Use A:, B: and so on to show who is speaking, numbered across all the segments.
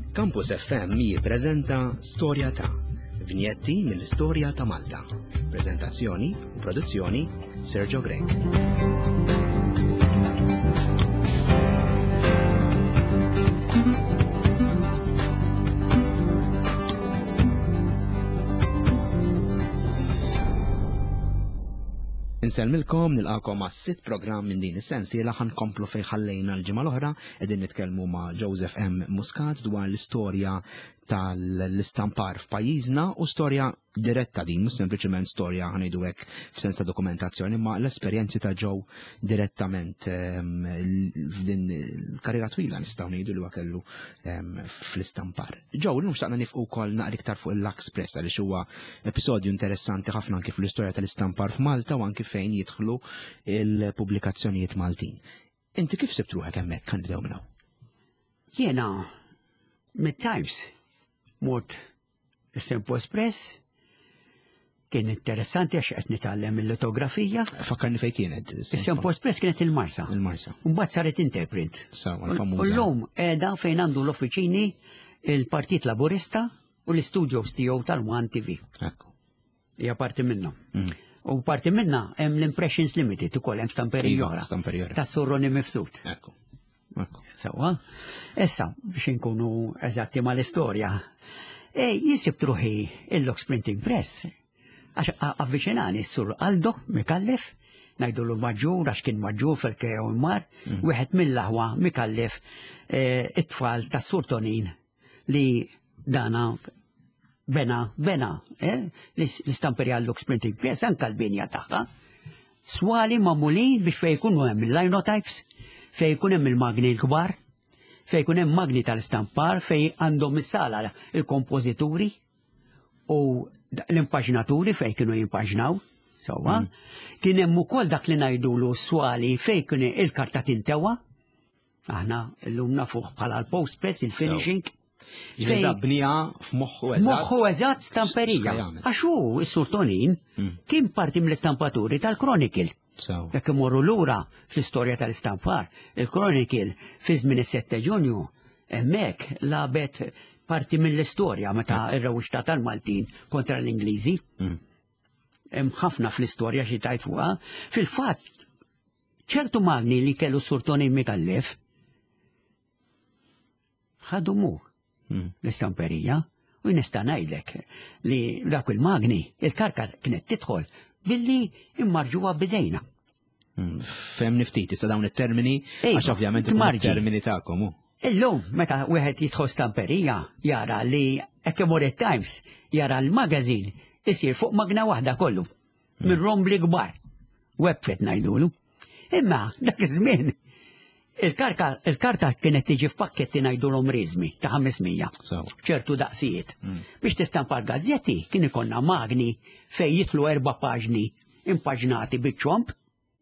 A: Campus FM jippreżenta Storja ta' vinjetti mill-istorja ta' Malta. Preżentazzjoni u produzzjoni Sergio Greg. Inselmilkom nilqakom ma' 6 programm minn din is-sensiela ħankomplu fejn ħallejna l-ġimgħa l-oħra qegħdin nitkellmu ma' Joseph M. Muscat dwar l-istorja tal-istampar f'pajjiżna u storja diretta din, mhux sempliċement storja ħanejdu hekk f'sens ta' dokumentazzjoni, ma l-esperjenzi ta' Joe direttament f'din il-karriera twila nistgħu ngħidu li huwa kellu fl-istampar. Joe, illum xtaqna nifqu wkoll naqra iktar fuq il-L'Express għaliex huwa episodju interessanti ħafna anke fl-istorja tal-istampar f'Malta u anke fejn jidħlu il-pubblikazzjonijiet Maltin. Inti kif sibt ruħek hemmhekk kan nibdew minnu?
B: Jiena mid-Times mort is-Sempo Espress kien interessanti għax qed nitgħallem il-litografija.
A: Fakkarni fejn kienet?
B: Is-Sempo Espress kienet il-Marsa.
A: Il-Marsa.
B: Mbagħad saret Interprint.
A: U
B: llum qiegħda fejn għandu l-uffiċini il-Partit Laburista u l-istudios tiegħu tal-One TV. Hija parti minnhom. U parti minna hemm l-Impressions Limited ukoll hemm stamperija oħra. Ta' Surroni Mifsud. Sawa? Issa biex inkunu eżatti mal-istorja. Jisib truħi il-Lux Printing Press. Għax avviċinani s-sur Aldo Mikallef, najdu l-maġġur għax kien maġġur fil-kew mar, wieħed mill-laħwa Mikallef it-tfal ta' Sur Tonin li dana bena l-istamperja l-Lux Printing Press anka l-binja taħħa. Swali mamulin biex fejkunu hemm il-linotypes, fejkun hemm il-magni l-kbar, fejkun hemm magni tal-istampar, fej għandhom is-sala il-kompożituri u l-impaġinaturi fej kienu jimpaġinaw. Kien hemm ukoll dak li ngħidulu swali fej kien il-karta tintewa. Aħna llum nafuh bħala l-postpress, il-finishing.
A: Ġifieri bnija f'moħħu eżatt.
B: Moħħu eżatt stamperija. Għax hu s-Sur Tonin kien parti mill-istampaturi tal-Chronicle. Jekk imorru lura fl-istorja tal-istampar, il-Chronicle fi żmien is-7 Ġunju hemmhekk labet parti mill-istorja meta r-rewwixta tal-Maltin kontra l-Ingliżi. Hemm ħafna fl-istorja xi tajt fuqha. Fil-fatt ċertu magni li kellu Sur Tonin Mikallef ħadu l-istamperija u nista' ngħidlek li dak il-magni il-karka kienet tidħol billi immarġuha bidejna.
A: Fem niftit, issa dawn it-termini, għax ovvjament il-termini tagħkom.
B: Illum, meta wieħed jidħol stamperija, jara li hekk imur it-Times, jara l-magazin isir fuq magna waħda kollu, minn rombli kbar, webfet ngħidulu. Imma dak iż-żmien il-karta kienet tiġi f'pakketti ngħidulhom riżmi ta' 500, ċertu daqsijiet. Biex tistampar gazzetti kien ikollna magni fejn jidħlu 4 paġni impaġnati biċ-ċomp.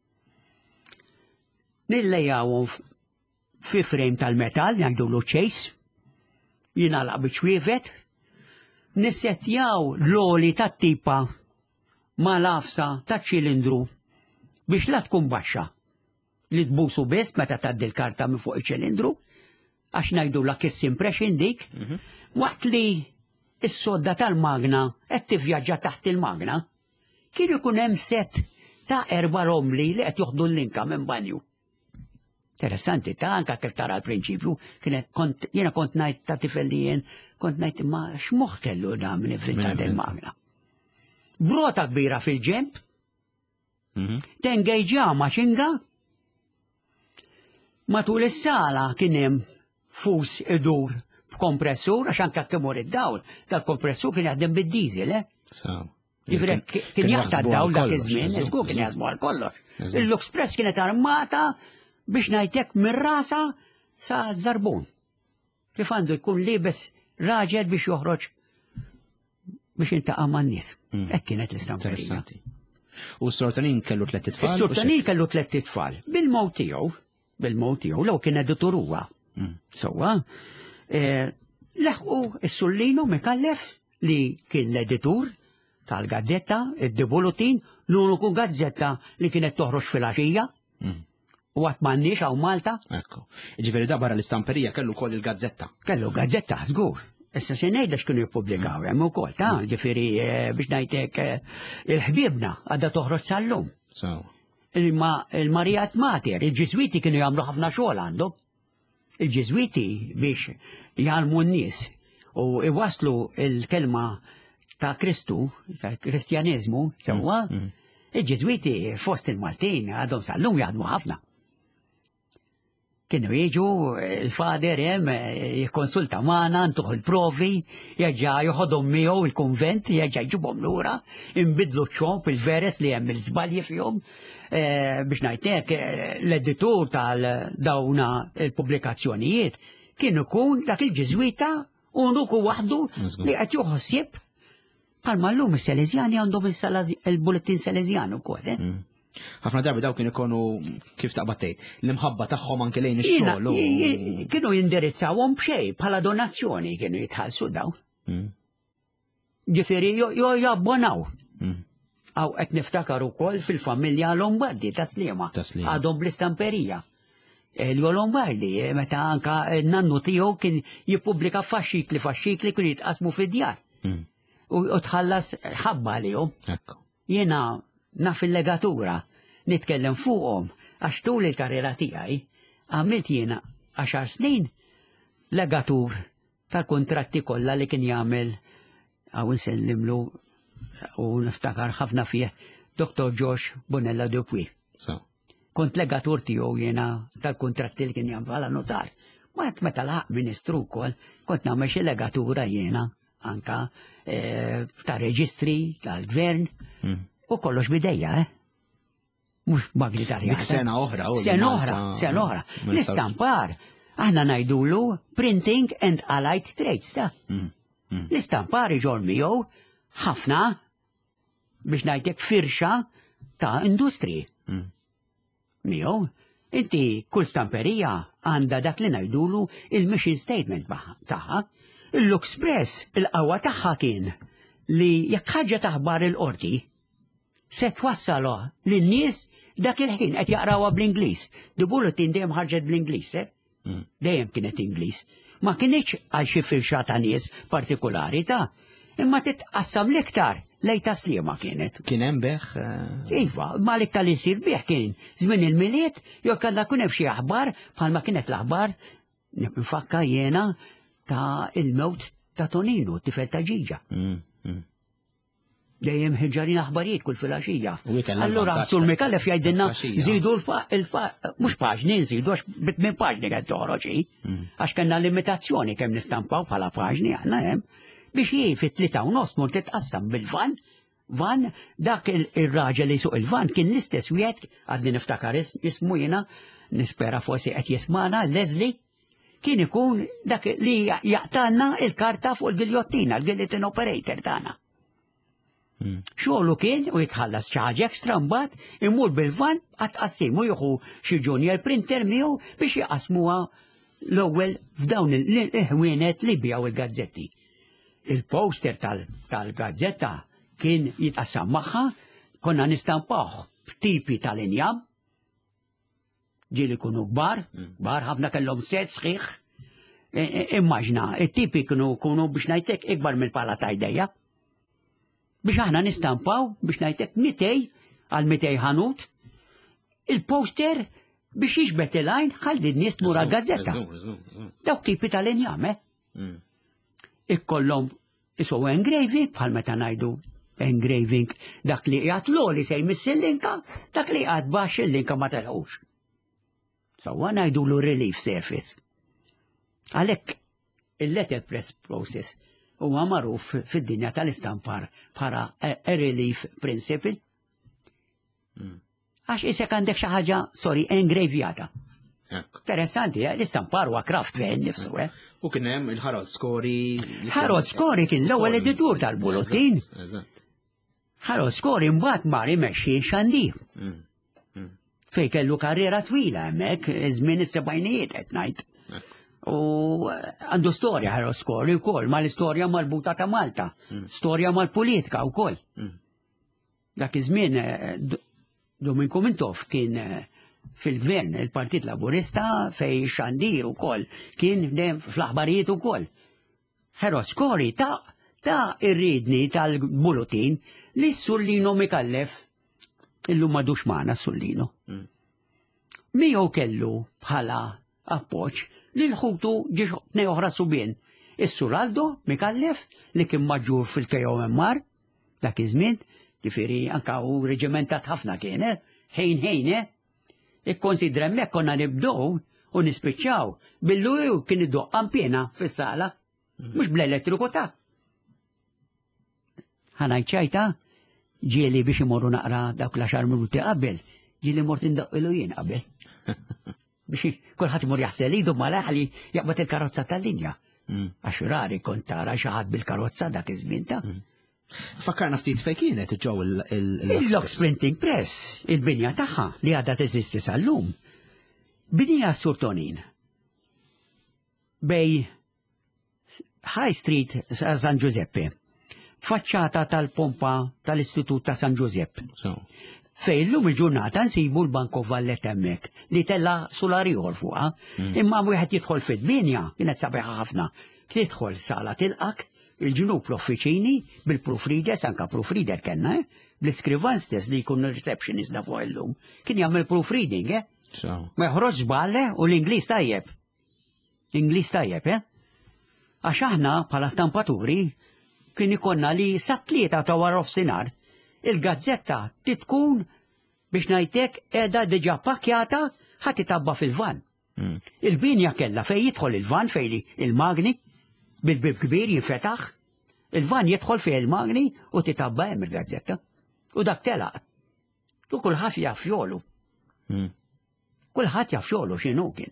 B: Nillejjawhom fi frame tal-metall jgħidulu chase, jingħalaq biċ-ċwievet, nissettjaw l-oli tat-tipa ma' lafsa taċ-ċilindru biex la tkun baxxa li tbusu biss meta tgħaddi l-karta minn fuq iċ-ċilindru, għax ngħidulha kiss impression dik, waqt li s-sodda tal-magna qed tivvjaġġa taħt il-magna, kien ikun hemm set ta' 4 romli li qed joħdu l-linka minn banju. Interessanti ta' anke kif tara l-prinċipju, jiena kont ngħid ta' tifel li jien kont ngħid imma x'moħħ kellu da minn ivvinta del-magna. Brota kbira fil-ġemp, tengejġa maċinga, matul is-sala kien hemm fus idur b'kompressur għax anke kemm mor id-dawl tal-kompressur kien jaħdem bid-diesel, Ġifieri kien jaqta' d-dawl dak iż-żmien, żgur kien jaħsbu għal kollox. Il-L'Express kienet armata biex ngħidlek mir-rasa sa żarbun. Kif għandu jkun liebes raġel biex joħroġ biex intaqa' man-nies. Hekk kienet l-istamperija.
A: U s-Sur Tonin kellu 3 tfal?
B: Is-Sur Tonin kellu 3 tfal. Bil-mowt tiegħu, law kien editur huwa. Sewwa, leħqu is-Sullino Mikallef li kien l-editur tal-gazzetta, id-Bulletin, l-uniku gazzetta li kienet toħroġ fil-għaxija. u għat m'għandniex hawn Malta.
A: Ekku. Ġifieri da barra l-istamperija kellu wkoll il-gazzetta.
B: Kellu gazzetta, żgur. Issa se ngħidlek x'kienu jippubblikaw hemm ukoll, ġifieri biex ngħidlek il-ħbiebna għadha toħroġ sal-lum. Il-Marijat Mater, il-Ġiżwiti kienu jagħmlu ħafna xogħol għandhom. Il-Ġiżwiti biex jgħalmu n-nies u iwaslu il-kelma ta' Kristu, ta' Kristjaneżmu, sewwa, il-Ġiżwiti fost il-Maltin għadhom sal-lum jaħdmu ħafna. Kienu jiġu il-fader jikkonsulta magħna, ntuħ il-provi, jerġa' joħodhom miegħu il-kunvent, jerġa' jġibhom lura, inbidlu ċomp il-veres li hemm il-żbalji fihom biex ngħidlek l-editur tal-dawna il-pubblikazzjonijiet kien ikun dak il-Ġiżwita uniku waħdu li qed joħossib bħalma llum is-Salesjani għandhom il-bulletin Salesjan ukoll.
A: Ħafna darbi daw kienu ikunu kif taqbattejt, l-imħabba tagħhom anke lejn ix-xogħol.
B: Kienu jindirizzawhom b'xejn bħala donazzjoni kienu jitħallsu daw. Ġifieri jabbonaw. Aw qed niftakar ukoll fil-familja Lombardi ta' Sliema. Għadhom bl-istamperija. Elio Lombardi, meta anka n-nannu tiegħu kien jippubblika faxxikli kienu jitqasmu fid-djar. U tħallas ħabba għalihom. Jiena naf il-legatura, nitkellem fuqhom, għax tul il-karriera tiegħi, għamilt jiena 10 snin legatur tal-kontratti kollha li kien jagħmel għaw insellimlu u niftakar ħafna fih Dr. George Bonella Dupuy. Kont legatur tiegħu jiena tal-kontratti li kien jagħmel bħala notar. Meta laħaq Ministru wkoll, kont nagħmel xi legatura jiena anka ta' reġistri tal-gvern. U kollox bidejja, mux bagritarja.
A: Dik sena oħra.
B: Sena oħra. L-istampar, aħna najdulu printing and allied trades, ta' l-istampar iġor miegħu ħafna biex ngħidlek firxa ta' industri. Miegħu, inti kull stamperija għandha dak li ngħidulu il-mission statement tagħha. Il-Luxpress il-qawwa tagħha kien li jekk ħaġa taħbar il-qorti se twassalo lin-nies dak il-ħin qed jaqrawha bl-Ingliż. The bulletin dejjem ħarġet bl-Ingliż, dejjem kienet Ingliż. Ma kienx għal xi firxa ta' nies partikolari ta' imma titqassam l-iktar lejn ta' Sliema kienet.
A: Kien hemm beħ?
B: Iva, ma l-iktar li jsir beħ kien żmien il-miliet jew kellha kun hemm xi aħbar bħalma kienet l-aħbar nfakka jiena ta' il-mewt ta' Tonino, tifel ta' Ġiġa. Dejjem ħiġġarin aħbarijiet kull filgħaxija. Allura Sur Mikallef jgħidilna żidu mhux paġni nżidu għax bit-tmien paġni qed toħroġ għax kellna limitazzjoni kemm nistampaw bħala paġni aħna hemm biex fit-3 u nofs mort titqassam bil-van. Van dak ir-raġel li suq il-van kien l-istess wieħed għadni niftakar ismu jiena nispera forsi qed jismana Leslie kien ikun dak li jaqtanna il-karta fuq il-giljottina, il-guillotine operator tagħna. Xogħlu kien u jitħallas ċaġi ekstra mbagħad imur bil-van għatqassimu jieħu xi junior printer miegħu biex jaqasmuha l-ewwel f'dawn il-ħwienet li bjaw il-gazzetti. Il-poster tal-gazzetta kien jitqassam magħha, konna nistampaw b'tipi tal-injam, ġieli kunu kbar ħafna kellhom set sħiħ. Immaġna, it-tipi kunu biex ngħidlek ikbar mill-pala ta' jdejja. Biex aħna nistampaw biex ngħidlek 200 għal 200 ħanut il-poster biex jiġbet il-għajn ħaldi n-nies mura gazzetta. Dawk tipi tal-injam, Ikkollhom isu engraving bħal meta ngħidu engraving dak li qiegħed loli se jmiss il-linka, dak li qiegħed baxx il-linka ma telħux. Sewwa ngħidulu relief surface. Għalhekk il-letterpress process huwa magħruf fid-dinja tal-istampar bħala a relief principle. Għax isek għandek xi ħaġa, engravjata. Interessanti, l-istampar huwa kraft fejn nifsu,
A: U kien hemm il-Harold Scori.
B: Harold Scori kien l-ewwel editur tal-bulletin. Harold Scori mbagħad mar imexxi xandir. Fej kellu karriera twila hemmhekk, żmien is-sebgħinijiet qed ngħid. U għandu storja Harold Scori wkoll mal-istorja marbuta ta' Malta, storja mal-politika wkoll. Dak iż-żmien Domingo Mintoff kien fil-gvern, il-Partit Laburista fej xandir ukoll, kien fl-aħbarijiet ukoll. Heroskori ta' irridni tal-bulletin li s-Sullino mikallef illum madux maħna s-Sullino. Miegħu kellu bħala appoġġ li l-ħutu ġiex oħra subien. Is-Suraldo mikallef li kien maġġur fil-KOMR dak iż-żmien, ġifieri anke hu reġimentat ħafna kien, ħejn, ikkonsidra hemmhekk konna nibdew u nispiċċaw billu kien iddoqqam pjena fis-sala, mhux bl-elettriku ta'. Ħanajt ċajta, ġieli biex imorru naqra dawk l-10 minuti qabel, ġieli mort indaqqilu jien qabel. Biex kulħadd imur jaħsel idu malaħ li jaqbad il-karozza tal-linja. Għax rari kont tara xi ħadd bil-karozza dak iż-żmien ta'.
A: Fakkarna ftit fejn kienet ġew
B: il-Lock Printing Press, il-binja tagħha li għadha teżisti sal-lum. Binja Surtonin. Bej High Street San Giuseppe. Faċċata tal-pompa tal-Istitut ta' San Giuseppe. Fej l-lum il-ġurnata nsibu l-Banko Valletta hemmhekk li tella solari fuqha, imma wieħed jidħol fid-binja kienet sabiħa ħafna. Tidħol sala tilqak il-ġnub l-offiċini bil-proofreaders, anka proofreader kellna, bl-iskrivan stess li jkun receptionist da fuq illum. Kien jagħmel proofreading, ma jħroġ żballe u l-Ingliż tajjeb. Ingliż tajjeb, Għax aħna bħala stampaturi kien ikonna li sa tlieta ta' wara ofsinhar il-gazzetta titkun biex ngħidlek qiegħda diġà pakkjata ħadd itabba fil-van. Il-binja kellha fejn jidħol il-van fejn il-magni bil-bib kbir jinfetaħ, il-van jidħol fih il-magni u titabba hemm il-gazzetta. U dak telaq. U kulħadd jaf xogħlu. Kulħadd jaf xogħlu x'inhu kien.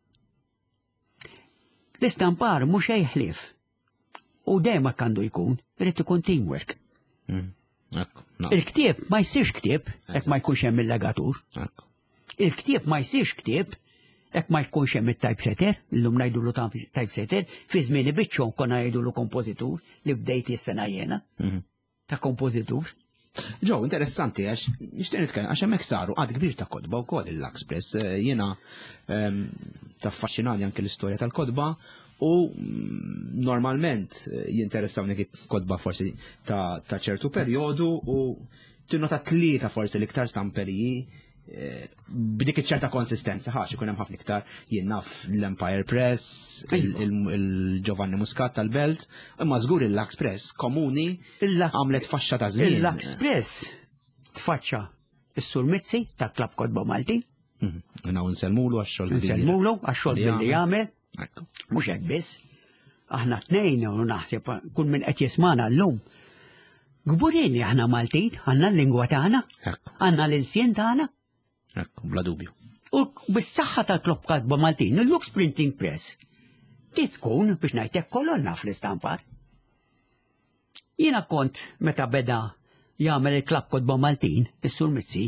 B: L-istampar mhux ħlief. U dejjem kandu jkun, irid ikun teamwork. Il-ktieb ma jsirx ktieb hekk ma jkunx hemm il-legatur. Il-ktieb ma jsirx ktieb hekk ma jkunx hemm it-typesetter, illum ngħidulu typesetter, fi żmieni biċċhom konna ngħidulu kompożitur li bdejt is-sena jiena ta' kompożitur.
A: Ġew interessanti għax nixtieq nitkellem għax hemmhekk saru qatt kbir ta' kodba wkoll il-Express. Jiena taffaxxinani anke l-istorja tal-kodba u normalment jinteressawni kodba forsi ta' ċertu perjodu u tinnota tlieta forsi l-iktar stamperiji b'dik iċ-ċerta konsistenza ħax ikun hemm ħafna iktar jien naf l-Empire Press, il-Giovanni Muscat tal-Belt, imma żgur l-Express komuni għamlet faxxa ta' żmien.
B: L-Express tfaċċa is-Sur Mizzi tal-Klabb Kodba Malti.
A: Nselmulu għax-xogħol.
B: Nselmulu għax-xogħol li jagħmel. Mhux hekk biss. Aħna tnejn u naħseb kull min qed jismana llum. Gburin li aħna Maltin, għandna l-lingwa tagħna, għandna l-insien tagħna.
A: Bla dubju.
B: U bis-saħħa tal-Klabb Kodba Maltin, il-Lock Printing Press, tkun biex ngħidlek kolonna fl-istampar. Jiena kont meta beda jagħmel il-Klabb Kodba Maltin, is-Sur Mizzi,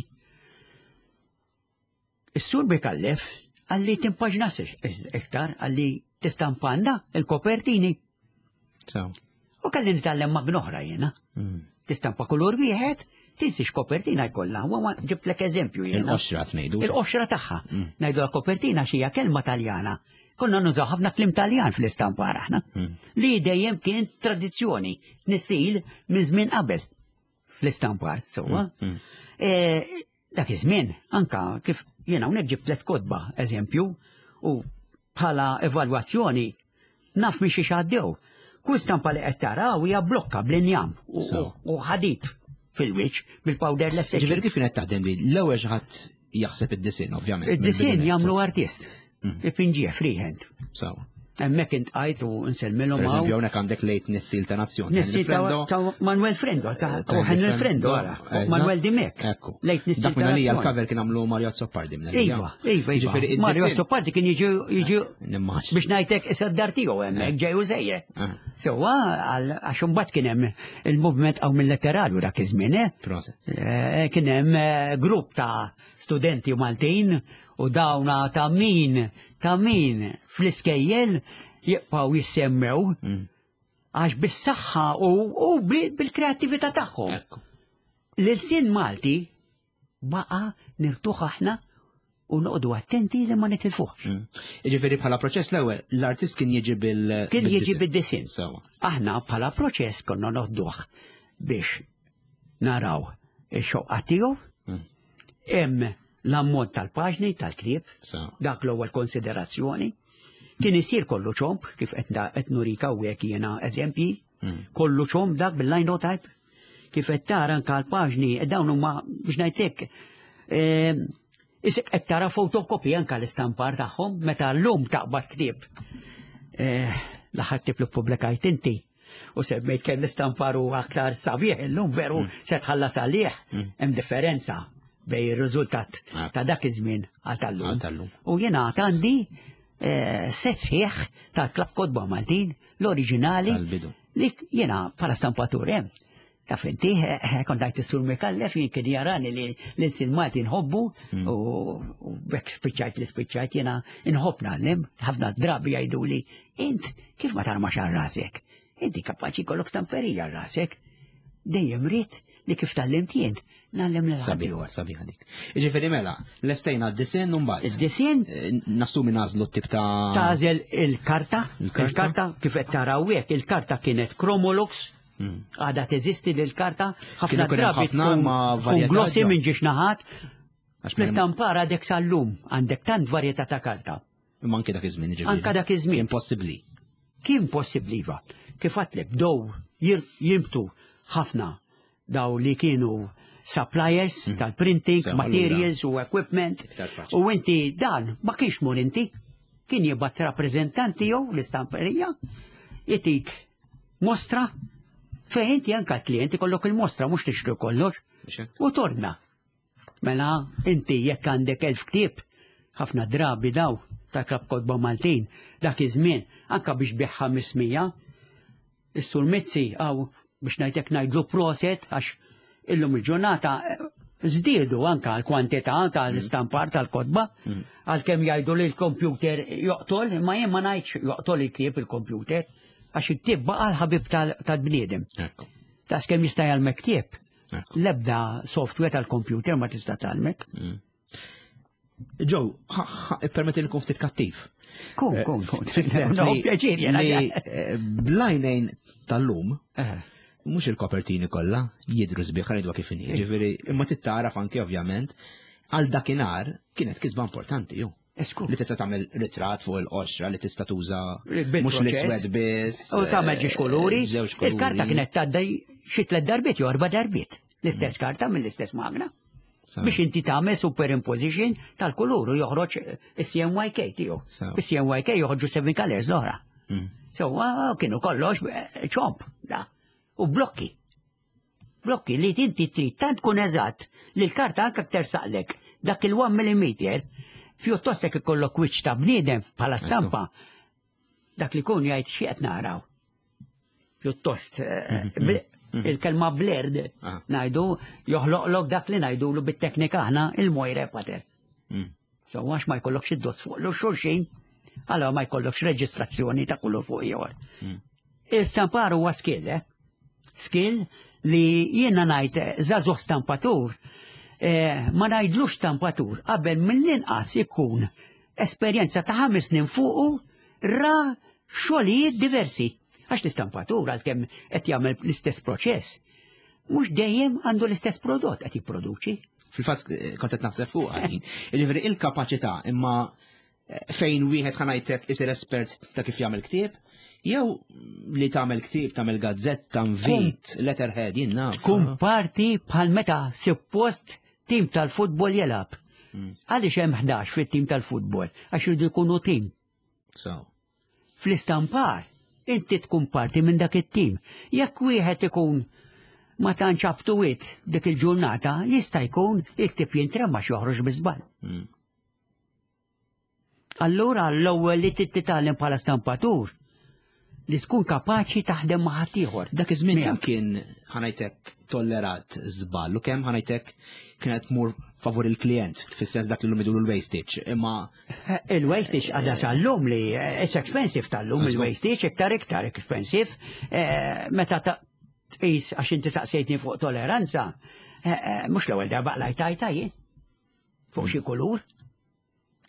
B: is-Sur Bikallef għalli timpaġnas iktar, għalli tistampanna il-kopertini. U kalli nitgħallem magnoħra jiena. Tistampa kulur wieħed, tinsix kopertina jkollha, u ġiblek eżempju jiena.
A: Il-qoxra tnejdu.
B: Il-qoxra tagħha. Ngħidu la kopertina xija kelma Taljana. Konna nużaw ħafna klim Taljan fl-istampar aħna. Li dejjem kien tradizzjoni nisil minn żmien qabel fl-istampar. Dak iż-żmien anka kif jiena hawnhekk ġiblet kodba eżempju u bħala evalwazzjoni naf minn xi xaddew. Kull stampa li qed taraw hija blokka bl-injam u ħadit fil-wiċċ bil-powder l-essenzjali.
A: Ġifieri kif kienet taħdem li l-ewwel xi ħadd jaħseb id-disin ovvjament.
B: Id-disin jagħmlu artist. Ipinġieħ freehand. Hemmhekk intqajt u nselmilhom hawn.
A: Eżempju hawnhekk għandek lejt Nissil ta' Nazzjon.
B: Nissil ta' Manuel Frendo, ta' Henry Frendo ara. Manuel Dimek. Lejt Nissil ta'
A: Nazzjon. Dak l-cover kien għamlu Mario Zoppardi.
B: Iva. Mario Zoppardi kien jiġu biex ngħidlek is-saddar tiegħu hemmhekk ġej u żejjer. Sewwa għax imbagħad kien hemm il-movement hawn mill-letterali dak iż-żmien. Kien hemm grupp ta' studenti Maltin u dawna ta' min fl-iskejjel jibqgħu jissemmew għax bis-saħħa u bil-kreattività tagħhom. L-insien Malti baqa' nirtuħ aħna u noqdu attenti li ma nitilfuħx.
A: Ġifieri bħala proċess l-ewwel, l-artist kien jiġi
B: Kien jiġi bid-disin.
A: Sewa.
B: Aħna bħala proċess konna noħduh biex naraw il-xoqqa tiegħu, hemm l-ammont tal-paġni tal-ktieb, dak l-ewwel konsiderazzjoni. Kien isir kollu ċomp, kif qed nurika u hekk jiena eżempji, kollu ċomp dak bil-linotype, kif qed tara anke l-paġni dawn huma biex ngħidlek isek qed tara fotokopja anke l-istampar tagħhom meta llum taqbad ktieb. L-aħħar ktieb li ppubblikajt inti u semmejt kemm l-istampar huwa aktar sabiħ illum veru se tħallas għalih hemm differenza bejn ir-riżultat ta' dak iż-żmien għal tal-lum. U jiena għandi set sħiħ tal-Klabb Kodba Maltin, l-oriġinali, li jiena bħala stampatur hemm. Taf inti, kondajt is-Sur Mikallef, jien kien jarani li l-insin Malti nħobbu u bekk spiċċajt li spiċċajt jiena inħobb nagħlem, ħafna drabi jgħiduli, int kif ma tarmax għal rasek? Inti kapaċi kollok stamperija għal rasek. Dejjem rrid li kif tallimt jien nagħlem l-ħaddieħor.
A: Sabiħ dik. Jiġifieri mela, lestejna d-disinn u mbagħad.
B: Id-disinn
A: Nassumi nażlu t-tip ta'
B: tażel il-karta, il-karta kif qed taraw hekk, il-karta kienet Chromolux, għadha teżisti l-karta, ħafna drabi tkun glossi minn ġiex naħat, fl-istampar għadek sal-lum, għandek tant varjetà ta' karta.
A: Imma anke dak iż-żmien ġifieri.
B: Anke dak iż-żmien.
A: Kien possibbli.
B: Kien possibbli va. Kif għatlek bdew jimbtu ħafna daw li kienu suppliers tal-printing, materials u equipment. U inti dan ma kienx mur inti. Kien jibgħat rappreżentanti jew l-istamperija jitik mostra fejn inti anke l-klijenti kollok il-mostra mhux tixtru kollox. U torna. Mela inti jekk għandek 1000 ktieb, ħafna drabi daw tal-Klabb Kodba Maltin dak iż-żmien anke biex biħ 500 is-Sur Mizzi għaw biex ngħidlek ngħidlu proset għax illum il-ġurnata żdiedu anke l-kwantità tal-istampar tal-kodba għalkemm jgħidu li l-kompjuter joqtol, imma jien ma ngħidx joqtol il-ktieb il-kompjuter għax il-ktieb baqa l-ħabib tal-bniedem. Tas kemm jista' jgħalmek ktieb. L-ebda software tal-kompjuter ma tista' tagħmel.
A: Ġew, permetti li kun ftit kattiv.
B: Kun.
A: Blajnejn tal-lum, mhux il-kopertini kollha jidru sbieħ ħanidwa kif inhi. Ġifieri, imma tittaraf anke ovvjament għal dakinhar kienet kisba importanti jew. Li tista' tagħmel ritratt fuq il-qoxra li tista' tuża mhux l-iswed biss.
B: U tagħmel ġiex kuluri. Il-karta kienet tgħadda xi 3 darbiet jew 4 darbiet. L-istess karta mill-istess magna. Biex inti tagħmel superimposition tal-kuluru joħroġ is-CMYK tiegħu. Is-CMYK joħorġu 7 colors l-oħra. So kienu kollox ċomp da. U blokki. Blokki li inti trid tant tkun eżatt li l-karta anke aktar saqlek dak il-1 mm pjuttost jekk ikollok wiċċ ta' bniedem bħala stampa dak li kun jgħid xi qed naraw. Pjuttost il-kelma blerd ngħidu joħloqlok dak li ngħidulu bit-teknika aħna il-mojre pater. So għax ma jkollokx id-dots fuq l-xulxin, allora ma jkollokx reġistrazzjoni ta' kullu fuq ieħor. Il-stampar huwa skill, skill li jiena ngħid żagħżugħ stampatur ma ngħidlux stampatur qabel mill-inqas ikun esperjenza ta' 5 snin fuqu ra xogħlijiet diversi. Għax l-istampatur għalkemm qed jagħmel l-istess proċess, mhux dejjem għandu l-istess prodott qed jipproduċi.
A: Fil-fatt kont qed naħseb fuq għalin. Jiġifieri il-kapaċità imma fejn wieħed ħanajtek isir espert ta' kif jagħmel ktieb, jew li tagħmel ktieb tagħmel gazzetta invit, letterhead jien naf.
B: Tkun parti bħal meta suppost tim tal-futbol jelab. Għaliex hemm 11 fit-tim tal-futbol għax irdu jkunu tim. Fl-istampar inti tkun parti minn dak it-tim. Jekk wieħed ikun ma tantx abtuwit dik il-ġurnata, jista' jkun iktib jintrema joħroġ biżbal. Allura l-ewwel li titgħallem bħala stampatur li tkun kapaċi taħdem ma' ħadd ieħor.
A: Dak iż-żmien kemm kien ħanajtek tollerat żball u kemm ħanajtek kienet tmur favur il-klient fis-sens dak li l-lum idulu l-wastage. Imma
B: il-wastage għadha sal-lum li it's expensive tal-lum il-wastage iktar expensive meta tqis għax inti saqsejtni fuq tolleranza mhux l-ewwel darba lajtajta jien fuq xi kulur.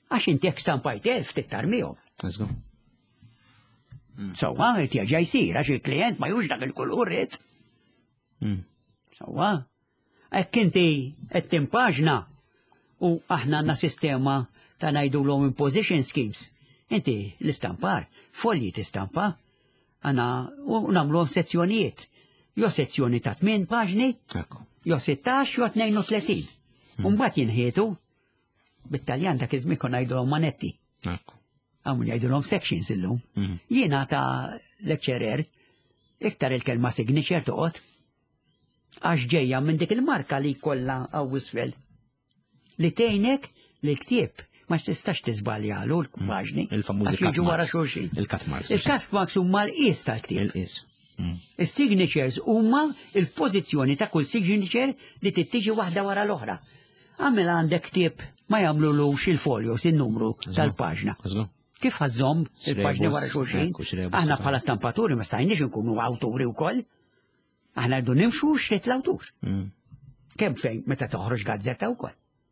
B: Għax inti jekk stampajt 1000 tittar miegħu.
A: Eżgu.
B: Sewwa qed jerġa' jsir għax il-klijent ma jux dak il-kulur rid. Sewwa. Hekk inti qed timpaġna u aħna għandna sistema ta' ngħidulhom imposition schemes. Inti l-istampar, folji tistampa, għana u nagħmluhom sezzjonijiet. Jo sezzjoni ta' 8 paġni, jo 16, jo 32. Mbagħad jinħietu bit-Taljan dak iż-żmien kon ngħidulhom manetti. Għamun jgħidulhom sections illum. Jiena ta' lecturer, iktar il-kelma signature toqgħod, għax ġejja minn dik il-marka li jkollha għaw isfel. Li tgħinek li l-ktieb ma tistax tiżbaljalu l-paġni.
A: Il-famużi
B: cut marks.
A: Il-cut marks.
B: Il-cut marks huma l-qies tal-ktieb.
A: Il-qis.
B: Il-signatures huma il-pożizzjoni ta' kull signature li tittiġi waħda wara l-oħra. Għamela għandek ktieb ma jagħmlulux il-folios, il-numru tal-paġna. Kif ħażhom il-paġni wara xulxin? Aħna bħala stampaturi ma stajniex nkunu awturi wkoll. Aħna rridu nimxu xriet l-awtur. Kemm fejn meta toħroġ gazzetta wkoll.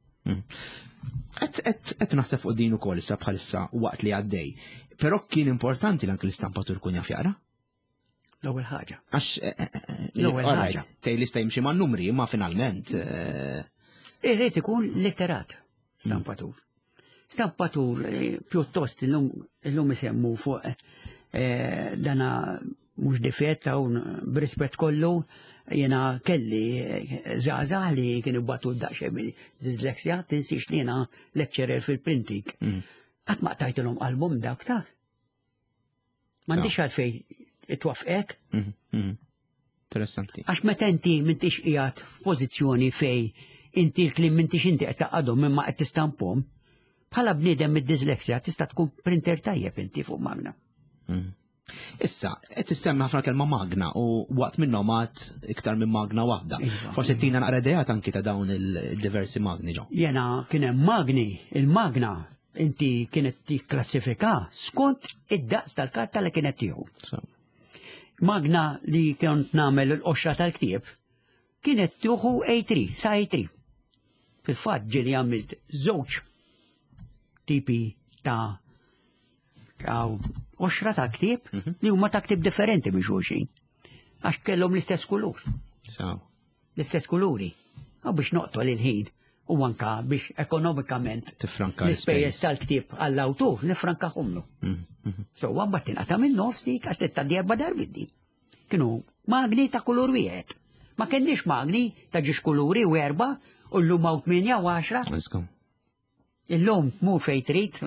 A: Qed naħseb fuq din ukoll issa bħalissa waqt li għaddej. Però kien importanti l-anke l-istampatur kun jaf jaqra?
B: L-ewwel ħaġa.
A: L-ewwel ħaġa. Tgħid jista' jimxi man-numri, ma finalment.
B: Irrid ikun litterat stampatur. Stampatur pjuttost illum isemmu fuq dana mhux difetta u b'rispett kollu jena kelli żgħażagħ li kienu batu daqsxejn bil-dyslexja, tinsix li jena lecturer fil-printing. Qatt ma qtajtilhom album dak ta'. M'għandix għalfejn itwafqek.
A: Interessanti.
B: Għax meta inti m'intix qiegħed f'pożizzjoni fej inti l-klim m'intix inti qed taqgħadhom minn ma qed tistampom, bħala bniedem mid-dyslexja tista' tkun printer tajjeb inti fuq magna.
A: Issa, qed issemmi ħafna kelma magna u waqt minnhom għad iktar minn magna waħda. Forsi tina naqra idejat anki ta' dawn il-diversi magni ġo.
B: Jena kien hemm magni, il-magna inti kienet tikklassifika skont id-daqs tal-karta li kienet tieħu. Magna li kienet nagħmel l-qoxra tal-ktieb kienet tieħu A3, sa A3. Fil-fatt ġieli għamilt żewġ tipi ta' oxra ta' ktieb li huma ta' ktieb differenti minn xulxin. Għax kellhom l-istess kulur. L-istess kuluri. Għaw biex noqtol il-ħin u anka biex ekonomikament l-ispejjeż tal-ktieb għall-awtur nifrankahomlu. So għambat tinqata' minn nofs dik għax tittaddi 4 darbit dik. Kienu magni ta' kulur wieħed. Ma kenniex magni ta' ġiex kuluri u 4 u llum hawn 8 u 10. Illum mur fejn trid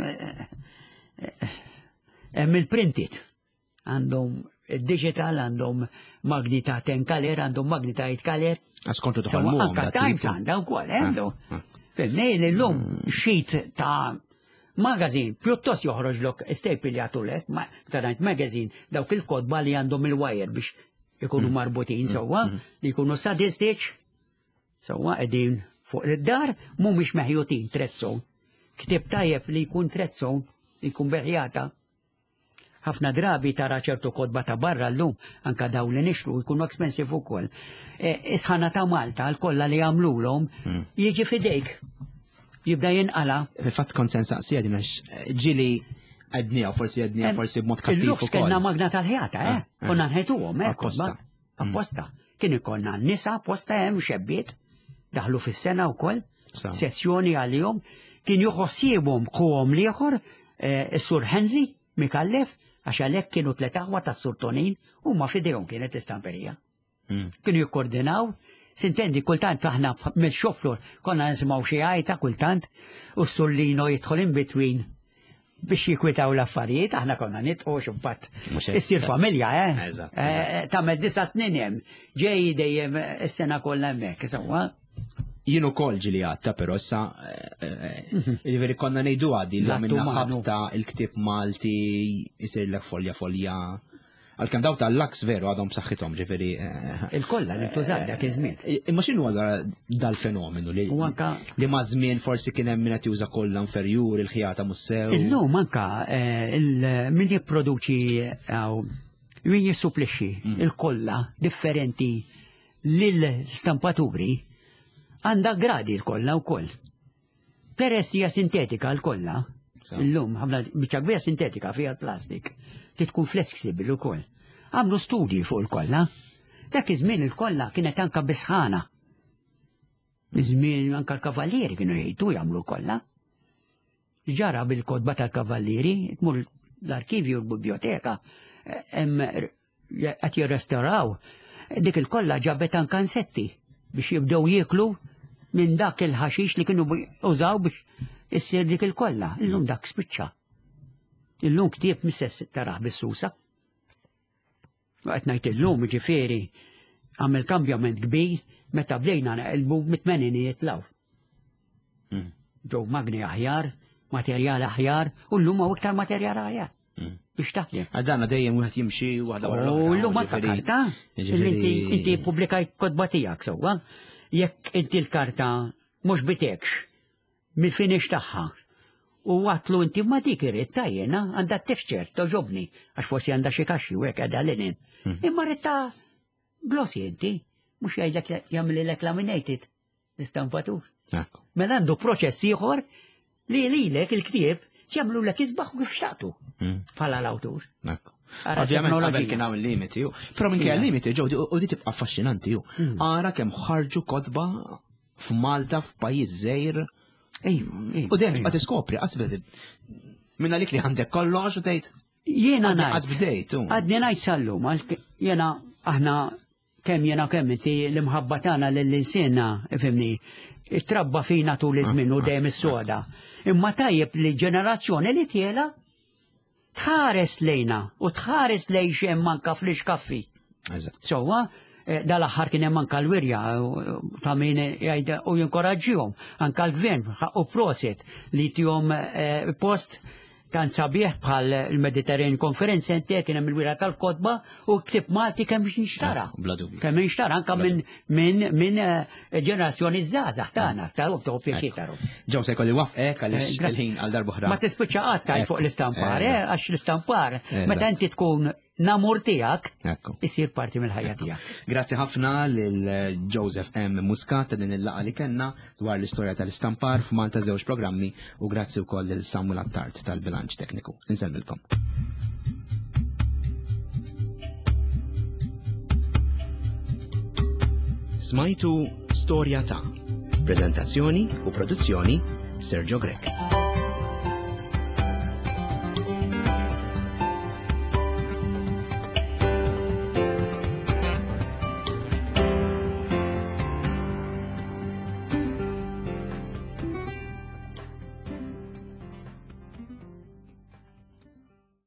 B: hemm il-printed. Għandhom digital, għandhom magni ta' 10 color, għandhom magni ta' 8 color.
A: Askontu tħolmu.
B: Anka Times għandha wkoll, għandu. Fimnej illum xit ta' magazin, pjuttost joħroġlok staple li għatu l-est, tarajt magazin, dawk il-kodba li għandhom il-wire biex ikunu marbutin, sowa, li jkunu sadistiċ, sowa, edin fuq id-dar, mhumiex meħjutin trezzon. Ktib tajjeb li jkun trezzon, li jkun beħjata. Ħafna drabi tara ċertu kodba ta' barra l-lum, anka daw li nixru jkunu expensive ukoll. Isħana ta' Malta, l-kolla li għamlulhom, jiġi fidejk. Jibda jinqala.
A: Fil-fatt konsensa sija din ġili għadnija, forsi b'mod kattif ukoll.
B: Il-lux kellna magna tal-ħjata, konna nħetuhom, kodba. Apposta. Kien ikonna nisa apposta hemm xebbiet, daħlu fis-sena wkoll, sezzjoni għalihom, kien joħossibhom kuhom liħor, is-Sur Henry Mikallef, għax għalhekk kienu 3 aħwa tas-Sur Tonin u ma fidejhom kienet istamperija. Kienu jikkoordinaw, sintendi kultant aħna mill-xoflur konna nisimgħu xi għajta kultant u s-Sur Lino jidħol in between biex jikwitaw l-affarijiet, aħna konna nitqu xubbat. Issir familja, tagħmel 9 snin hemm, ġej dejjem is-sena kollha hemmhekk, sewwa.
A: Jien ukoll ġili għatta, però issa veri konna ngħidu għaddi li minna ħabta il-ktib Malti jisirlek folja. Għalkemm daw tal-laks veru għadhom b'saħħithom ġifieri.
B: Il-kollha li tużad dak iż-żmien.
A: Imma x'inhu allura dal-fenomenu li ma' żmien forsi kien hemm min qed juża kollha inferjur il-ħjata mussew.
B: Illum anka min jipproduċi min jissupplixxi il-kollha differenti lill-stampaturi għandha gradi l-kollha wkoll. Peress hija sintetika l-kollha, Illum ħafna biċċa kbira sintetika fiha l-plastik. Tkun flexibbli wkoll. Għamlu studji fuq il-kolla. Dak iż-żmien il-kolla kienet anka bisħana. Iż-żmien anka l-kavallieri kienu jgħidu jagħmlu kollha. Ġara bil-kodba tal-kavallieri, tmur l-arkivju u l-biblioteka, qed jirrestawraw. Dik il-kolla ġabet anka insetti biex jibdew jieklu minn dak il-ħaxix li kienu użaw biex issir dik il-kolla. Illum dak spiċċa. Illum ktieb missess taraħ bis-susa. Qed ngħid illum ġifieri għamel kambjament kbir meta bdejna naqilbu mit-tmenini jitlaw. Ġew magni aħjar, materjal aħjar, u llum hawn iktar materjal aħjar. Biex taħdem.
A: Għadana dejjem wieħed jimxi waħda wara
B: U llum anke karta. Inti pubblikajt kodba tiegħek sewwa. Jekk inti l-karta mhux bitekx mill-finix tagħha u għatlu inti ma dik irritta jiena għandha texture toġobni għax forsi għandha xi kaxxi u hekk qiegħda linen. Imma ritta glossi inti mhux jgħidlek jagħmlilek laminated l-istampatur. Mela għandu proċess ieħor li lilek il-ktieb jagħmlulek isbaħ kif xtaqtu bħala l-awtur.
A: Ovvjament qabel kien hawn il-limiti, però minn kien limiti ġew u di tibqa' affaxxinanti ju. Ara kemm ħarġu kodba f'Malta f'pajjiż żgħir. U dejjem tibqa' tiskopri qasbet minn għalik li għandek kollox u tgħid.
B: Jiena ngħid.
A: Bdejt.
B: Għadni ngħid sallum jiena aħna kemm inti l-imħabba tagħna lill-insiena ifhimni trabba fina tul iż-żmien u dejjem is-soda. Imma tajjeb li ġenerazzjoni li tiela tħares lejna u tħares lej xem manka flix kaffi. Sowa, dal-aħħar kien hemm anka l-wirja ta' min jgħid u jinkoraġġihom anka l-gvern u proset li tihom post kan sabiħ bħal il-Mediterranean Conference Center kien hemm il-wirja tal-kodba u ktib Malti kemm biex nixtara. Kemm nixtara anka minn ġenerazzjoni żgħażagħ tagħna ta' pjaċitaru.
A: Ġew se jkolli wafqek għaliex il-ħin għal darba oħra.
B: Ma tispiċċa qatt fuq l-istampar, għax l-istampar meta inti tkun namur tiegħek isir parti mill-ħajja tiegħek.
A: Grazzi ħafna lil Joseph M. Muscat ta' din il-laqgħa li kellna dwar l-istorja tal-istampar f'Malta żewġ programmi u grazzi wkoll lil Samuel Attard tal-bilanċ tekniku. Insellmilkom. Smajtu Storja ta' Preżentazzjoni u produzzjoni Sergio Grek.